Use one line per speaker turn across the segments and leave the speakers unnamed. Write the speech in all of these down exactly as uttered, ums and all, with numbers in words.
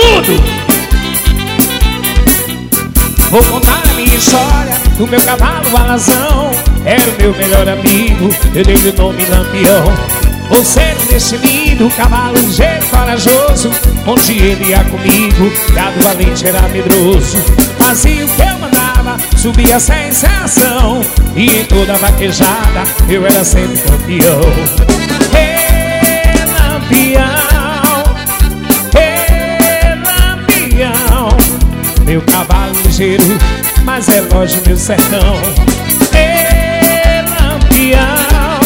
tudo. Vou contar a minha história do meu cavalo alazão. Era o meu melhor amigo, eu dei-lhe o nome Lampião. Por ser destemido, cavalo ligeiro, corajoso, onde ele ia comigo, gado valente era medroso. Fazia o que eu mandava, subia sem sensação, e em toda vaquejada eu era sempre campeão. Hey, Lampião, hey, Lampião, meu cavalo ligeiro, mas é longe meu sertão. Hey, Lampião,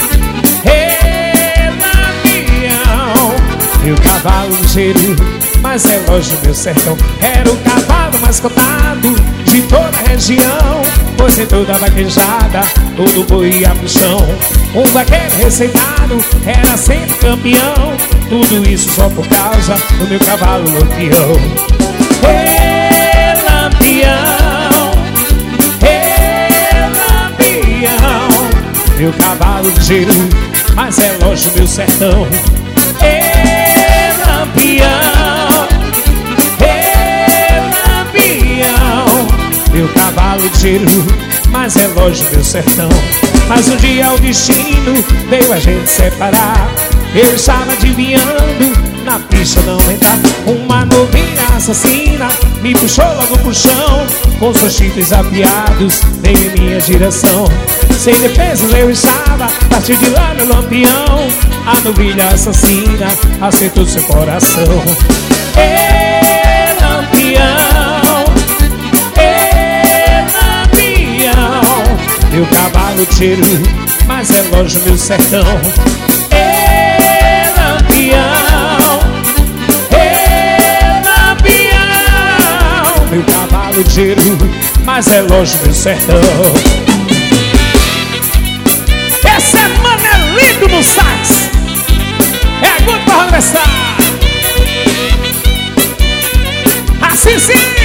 hey, Lampião, meu cavalo ligeiro, mas é longe meu sertão. Era o cavalo mais cotado de toda a região, pois em toda vaquejada todo boi ia pro chão. Um vaqueiro receitado era sempre campeão, tudo isso só por causa do meu cavalo Lampião. Hey, Lampião, hey, Lampião, meu cavalo ligeiro, mas é longe meu sertão. Hey, Lampião, hey, Lampião, meu cavalo ligeiro, mas é longe meu sertão. Mas um dia o destino veio a gente separar. Eu estava adivinhando, na pista não entrar. Uma novinha assassina me puxou logo pro chão, com seus chifres afiados veio em minha direção. Sem defesas eu estava, partiu de lá meu Lampião. A novilha assassina acertou seu coração. Ei, Lampião, ei, Lampião, meu cavalo ligeiro, mas é longe meu sertão. Ei, Lampião, ei, Lampião, meu cavalo ligeiro, mas é longe meu sertão. Essa semana é lindo no sax. É agudo pra conversar. Assim sim.